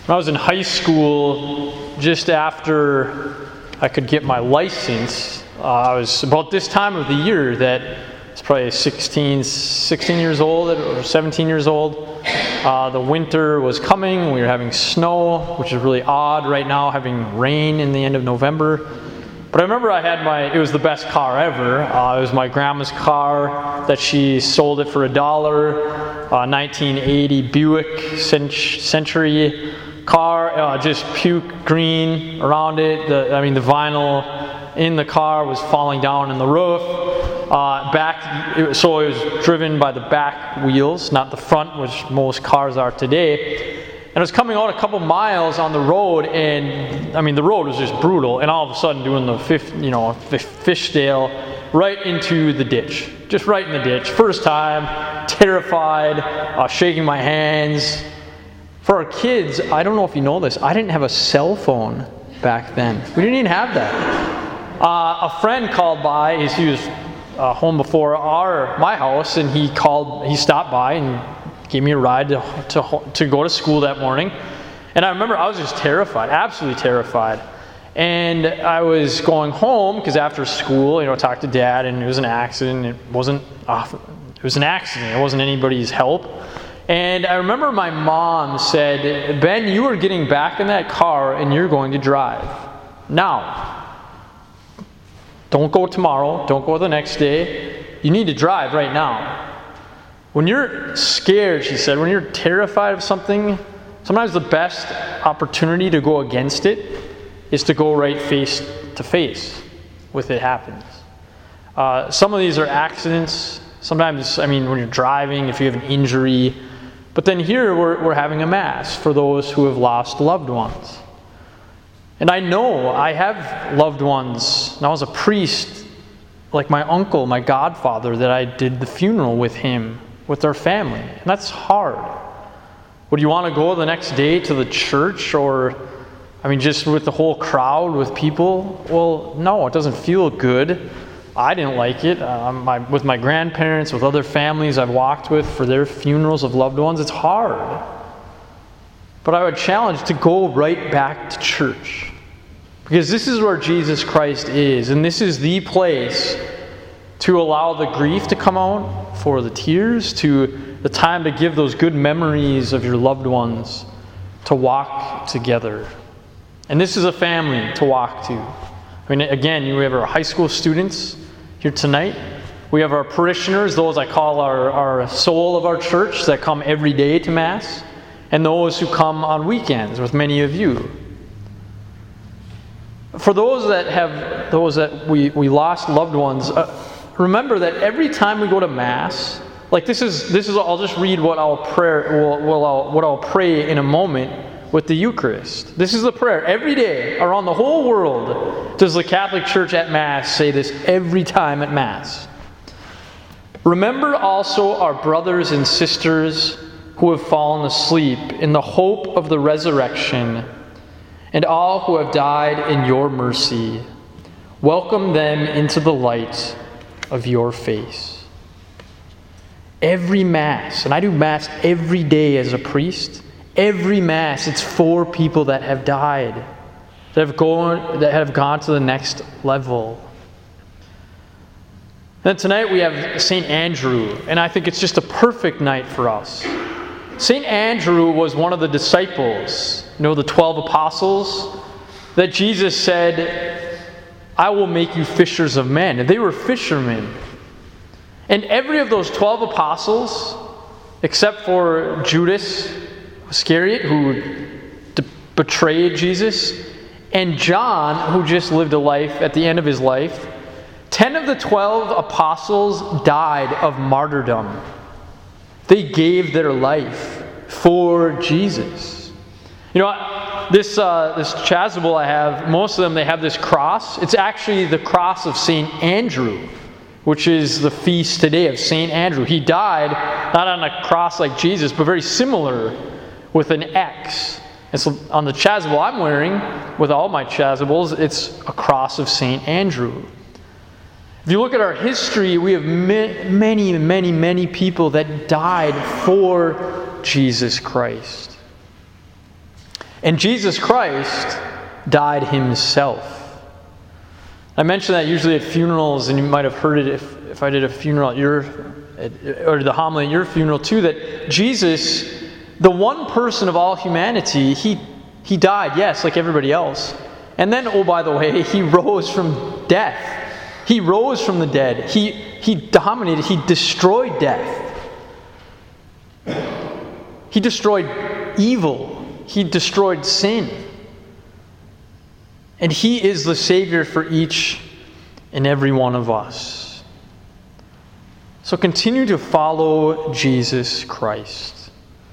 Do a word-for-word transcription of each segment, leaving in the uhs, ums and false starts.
When I was in high school, just after I could get my license, uh, I was about this time of the year that it's probably sixteen, sixteen years old or seventeen years old. Uh, the winter was coming. We were having snow, which is really odd right now, having rain in the end of November. But I remember I had my, it was the best car ever. Uh, it was my grandma's car that she sold it for a dollar. Uh, nineteen eighty Buick Century car, uh, just puke green around it. The, I mean, the vinyl in the car was falling down in the roof. Uh, back, it, so it was driven by the back wheels, not the front, which most cars are today. And I was coming out a couple miles on the road, and I mean, the road was just brutal. And all of a sudden, doing the fifth, you know, fishtail right into the ditch, just right in the ditch. First time, terrified, uh, shaking my hands. For our kids, I don't know if you know this, I didn't have a cell phone back then. We didn't even have that. Uh, a friend called by. He was uh, home before our my house, and he called. He stopped by and gave me a ride to, to to go to school that morning. And I remember I was just terrified, absolutely terrified. And I was going home because after school, you know, I talked to Dad, and it was an accident. It wasn't. Uh, it was an accident. It wasn't anybody's help. And I remember my mom said, "Ben, you are getting back in that car and you're going to drive. Now, don't go tomorrow, don't go the next day. You need to drive right now." When you're scared, she said, when you're terrified of something, sometimes the best opportunity to go against it is to go right face to face with it happens. Uh, some of these are accidents. Sometimes, I mean, when you're driving, if you have an injury. But then here we're, we're having a mass for those who have lost loved ones. And I know I have loved ones. And I was a priest, like my uncle, my godfather, that I did the funeral with him, with their family. And that's hard. Would you want to go the next day to the church, or, I mean, just with the whole crowd, with people? Well, no, it doesn't feel good. I didn't like it. Uh, my, with my grandparents, with other families I've walked with for their funerals of loved ones, it's hard. But I would challenge to go right back to church. Because this is where Jesus Christ is. And this is the place to allow the grief to come out, for the tears, to the time to give those good memories of your loved ones, to walk together. And this is a family to walk to. I mean, again, we have our high school students here tonight. We have our parishioners, those I call our, our soul of our church, that come every day to Mass, and those who come on weekends with many of you. For those that have, those that we, we lost loved ones, uh, remember that every time we go to Mass, like this is, this is, I'll just read what I'll pray, well, well, I'll, what I'll pray in a moment with the Eucharist. This is the prayer. Every day, around the whole world, does the Catholic Church at Mass say this every time at Mass. Remember also our brothers and sisters who have fallen asleep in the hope of the resurrection, and all who have died in your mercy. Welcome them into the light of your face. Every Mass, and I do Mass every day as a priest, every Mass, it's for people that have died, that have gone, that have gone to the next level. Then tonight we have Saint Andrew, and I think it's just a perfect night for us. Saint Andrew was one of the disciples, you know, the twelve apostles, that Jesus said, "I will make you fishers of men." And they were fishermen. And every of those twelve apostles, except for Judas Iscariot, who d- betrayed Jesus, and John, who just lived a life at the end of his life, ten of the twelve apostles died of martyrdom. They gave their life for Jesus. You know, this uh, this chasuble I have, most of them, they have this cross. It's actually the cross of Saint Andrew, which is the feast today of Saint Andrew. He died not on a cross like Jesus, but very similar, with an X. And so on the chasuble I'm wearing, with all my chasubles, it's a cross of Saint Andrew. If you look at our history, we have many, many, many people that died for Jesus Christ. And Jesus Christ died himself. I mention that usually at funerals, and you might have heard it if, if I did a funeral at your, or the homily at your funeral too, that Jesus, the one person of all humanity, he, he died, yes, like everybody else. And then, oh, by the way, he rose from death. He rose from the dead. He, he dominated, he destroyed death. He destroyed evil. He destroyed sin. And he is the Savior for each and every one of us. So continue to follow Jesus Christ.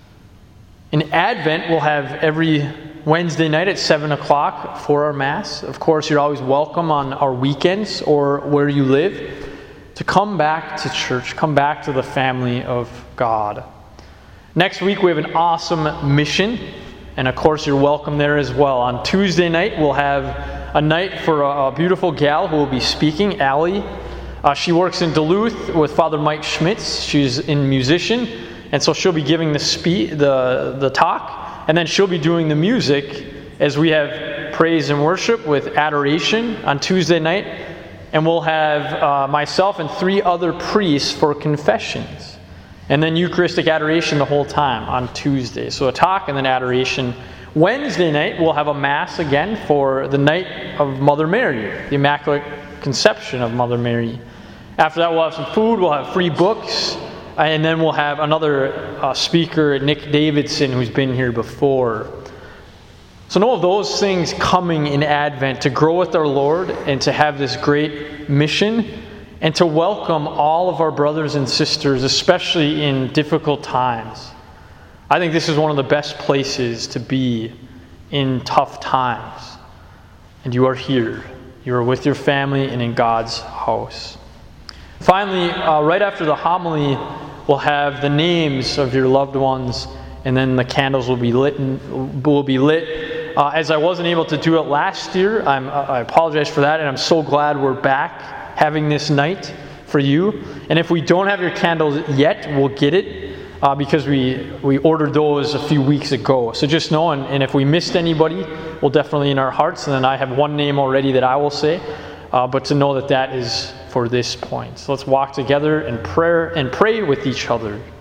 In Advent, we'll have every Wednesday night at seven o'clock for our Mass. Of course, you're always welcome on our weekends or where you live to come back to church, come back to the family of God. Next week, we have an awesome mission, and of course, you're welcome there as well. On Tuesday night, we'll have a night for a, a beautiful gal who will be speaking, Allie. Uh, she works in Duluth with Father Mike Schmitz. She's a musician, and so she'll be giving the spe- the the talk. And then she'll be doing the music as we have praise and worship with adoration on Tuesday night. And we'll have uh, myself and three other priests for confessions. And then Eucharistic adoration the whole time on Tuesday. So a talk and then adoration. Wednesday night, we'll have a Mass again for the night of Mother Mary, the Immaculate Conception of Mother Mary. After that, we'll have some food, we'll have free books. And then we'll have another uh, speaker, Nick Davidson, who's been here before. So know of those things coming in Advent, to grow with our Lord and to have this great mission and to welcome all of our brothers and sisters, especially in difficult times. I think this is one of the best places to be in tough times. And you are here. You are with your family and in God's house. Finally, uh, right after the homily, we'll have the names of your loved ones, and then the candles will be lit. And, will be lit. Uh, as I wasn't able to do it last year, I'm, I apologize for that, and I'm so glad we're back having this night for you. And if we don't have your candles yet, we'll get it uh, because we we ordered those a few weeks ago. So just know, and, and if we missed anybody, we'll definitely in our hearts. And then I have one name already that I will say, uh, but to know that that is for this point. So let's walk together in prayer and pray with each other.